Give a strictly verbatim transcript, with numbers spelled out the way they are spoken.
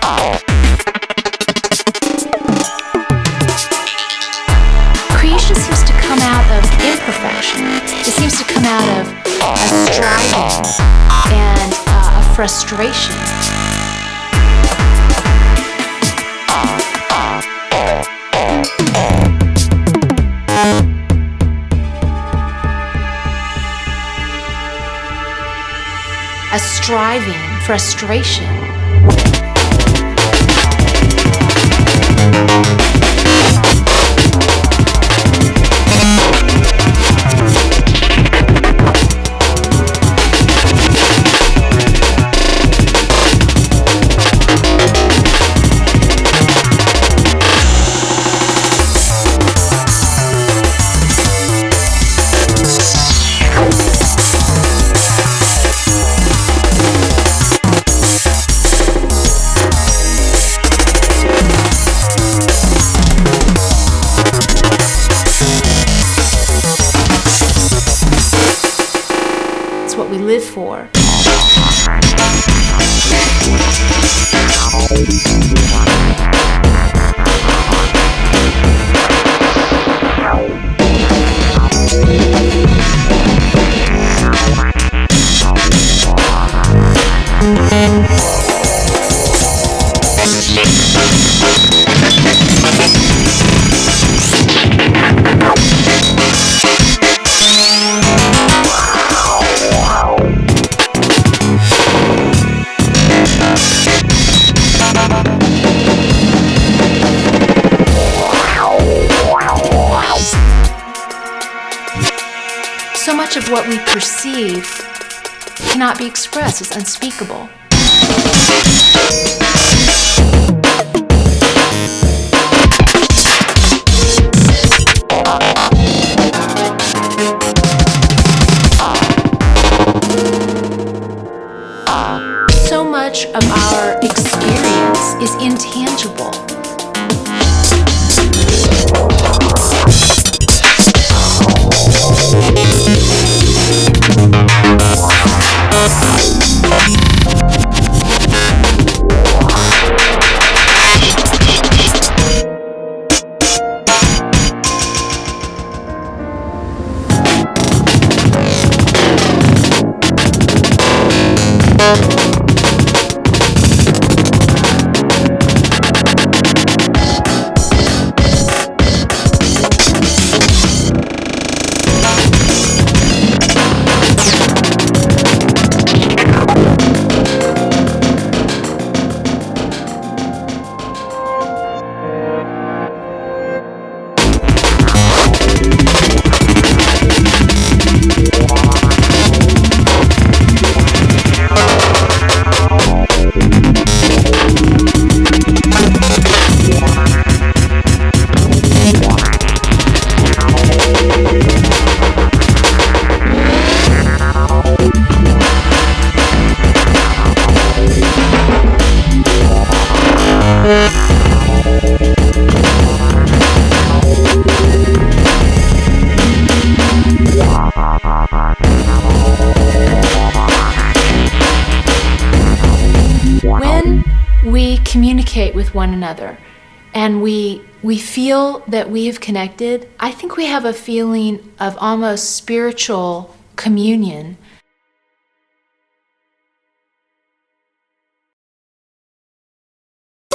Creation seems to come out of imperfection. It seems to come out of a striving and uh, a frustration. A striving frustration. What we live for. So much of what we perceive cannot be expressed, it's unspeakable. So much of our experience is intangible. When we communicate with one another and we we feel that we have connected, I think we have a feeling of almost spiritual communion